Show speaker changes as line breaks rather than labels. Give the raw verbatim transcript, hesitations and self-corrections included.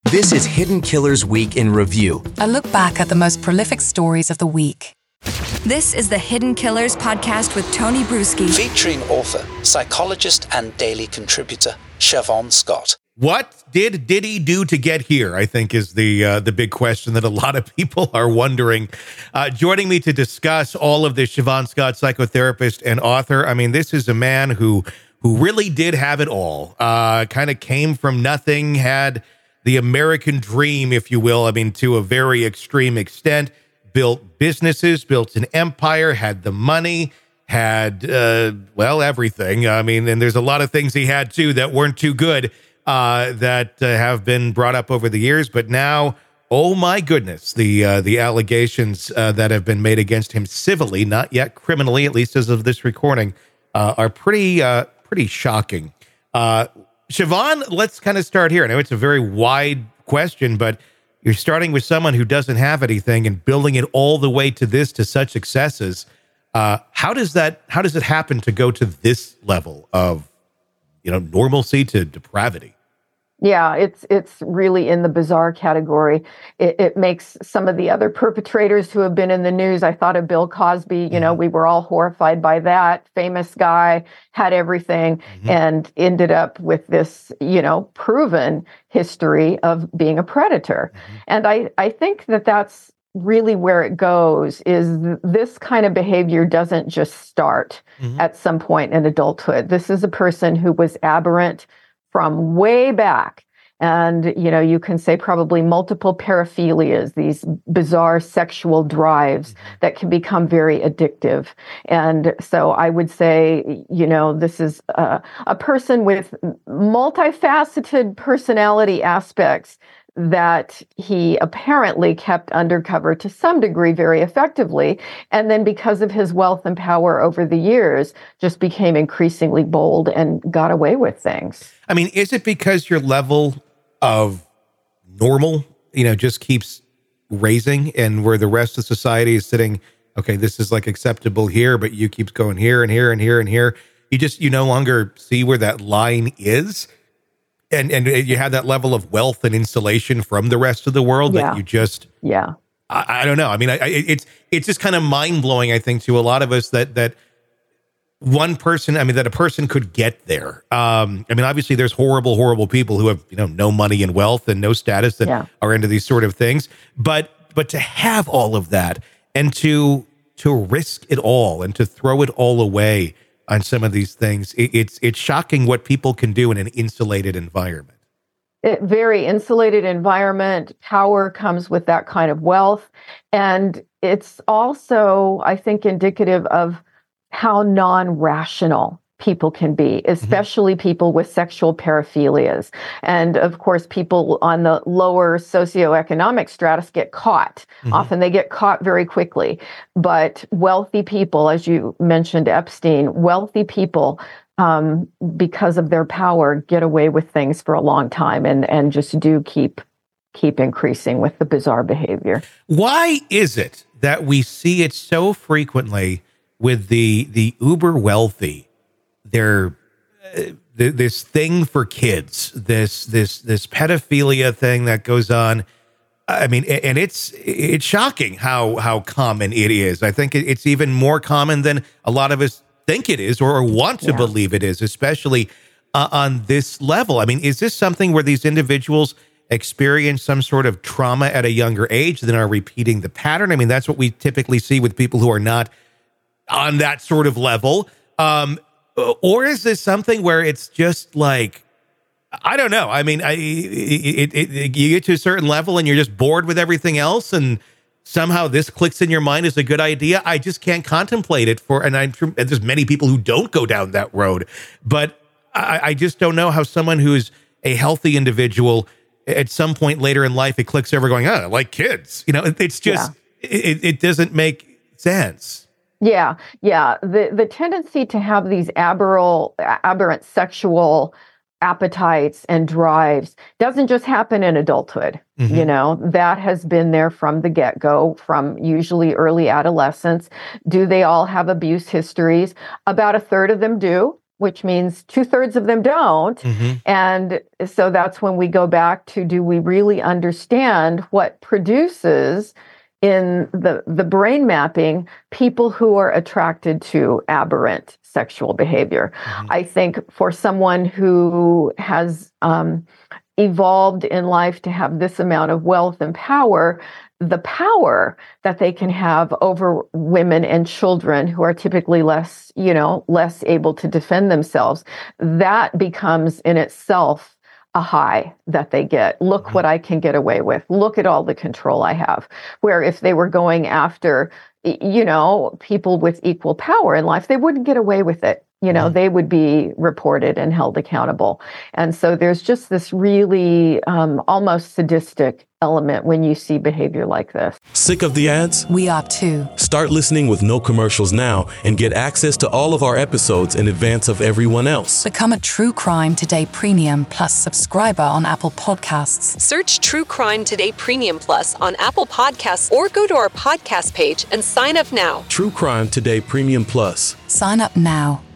This is Hidden Killers Week in Review.
A look back at the most prolific stories of the week.
This is the Hidden Killers podcast with Tony Brueski.
Featuring author, psychologist, and daily contributor, Siobhan Scott.
What did Diddy do to get here, I think, is the uh, the big question that a lot of people are wondering. Uh, joining me to discuss all of this, Siobhan Scott, psychotherapist and author. I mean, this is a man who who really did have it all. Uh, kind of came from nothing, had the American dream, if you will. I mean, to a very extreme extent. Built businesses, built an empire, had the money, had, uh, well, everything. I mean, and there's a lot of things he had, too, that weren't too good uh, that uh, have been brought up over the years. But now, oh, my goodness, the uh, the allegations uh, that have been made against him civilly, not yet criminally, at least as of this recording, uh, are pretty, uh, pretty shocking. Uh, Siobhan, let's kind of start here. I know it's a very wide question, but you're starting with someone who doesn't have anything and building it all the way to this, to such successes. Uh, how does that, how does it happen to go to this level of, you know, normalcy to depravity?
Yeah, it's it's really in the bizarre category. It, it makes some of the other perpetrators who have been in the news. I thought of Bill Cosby. You know, we were all horrified by that. Famous guy, had everything, mm-hmm. and ended up with this, you know, proven history of being a predator. Mm-hmm. And I, I think that that's really where it goes, is th- this kind of behavior doesn't just start mm-hmm. at some point in adulthood. This is a person who was aberrant from way back. And, you know, you can say probably multiple paraphilias, these bizarre sexual drives that can become very addictive. And so I would say, you know, this is a, a person with multifaceted personality aspects that he apparently kept undercover to some degree very effectively. And then because of his wealth and power over the years, just became increasingly bold and got away with things.
I mean, is it because your level of normal, you know, just keeps raising, and where the rest of society is sitting, okay, this is like acceptable here, but you keep going here and here and here and here. You just, you no longer see where that line is. And and you have that level of wealth and insulation from the rest of the world yeah. that you just,
yeah,
I, I don't know. I mean, I, I, it's it's just kind of mind blowing, I think, to a lot of us that that one person, I mean, that a person could get there. Um, I mean, obviously, there's horrible, horrible people who have, you know, no money and wealth and no status that yeah. are into these sort of things. But but to have all of that and to to risk it all and to throw it all away on some of these things, it, it's it's shocking what people can do in an insulated environment.
It, very insulated environment. Power comes with that kind of wealth. And it's also, I think, indicative of how non-rational people can be, especially mm-hmm. people with sexual paraphilias. And of course, people on the lower socioeconomic stratus get caught. Mm-hmm. Often they get caught very quickly. But wealthy people, as you mentioned, Epstein, wealthy people, um, because of their power, get away with things for a long time and, and just do keep keep increasing with the bizarre behavior.
Why is it that we see it so frequently with the the uber wealthy? They're uh, th- this thing for kids, this this this pedophilia thing that goes on. I mean, and it's it's shocking how how common it is. I think it's even more common than a lot of us think it is, or want to yeah. believe it is, especially uh, on this level. I mean, is this something where these individuals experience some sort of trauma at a younger age, then are repeating the pattern? I mean, that's what we typically see with people who are not on that sort of level. Um, Or is this something where it's just like, I don't know. I mean, I, it, it, it, you get to a certain level and you're just bored with everything else, and somehow this clicks in your mind as a good idea. I just can't contemplate it for, and I'm sure there's many people who don't go down that road, but I, I just don't know how someone who's a healthy individual at some point later in life, it clicks over going, oh, I like kids. You know, it, it's just, yeah. it, it doesn't make sense.
Yeah, yeah. The the tendency to have these aberrant, aberrant sexual appetites and drives doesn't just happen in adulthood. Mm-hmm. You know, that has been there from the get-go, from usually early adolescence. Do they all have abuse histories? About a third of them do. which means two thirds of them don't.
Mm-hmm.
And so that's when we go back to, do we really understand what produces in the, the brain mapping people who are attracted to aberrant sexual behavior?
Mm-hmm.
I think for someone who has um, evolved in life to have this amount of wealth and power, the power that they can have over women and children who are typically less, you know, less able to defend themselves, that becomes in itself a high that they get. Look what I can get away with. Look at all the control I have. Where if they were going after, you know, people with equal power in life, they wouldn't get away with it. You know, they would be reported and held accountable. And so there's just this really um, almost sadistic element when you see behavior like this.
Sick of the ads?
We are too.
Start listening with no commercials now and get access to all of our episodes in advance of everyone else.
Become a True Crime Today Premium Plus subscriber on Apple Podcasts.
Search True Crime Today Premium Plus on Apple Podcasts or go to our podcast page and sign up now.
True Crime Today Premium Plus.
Sign up now.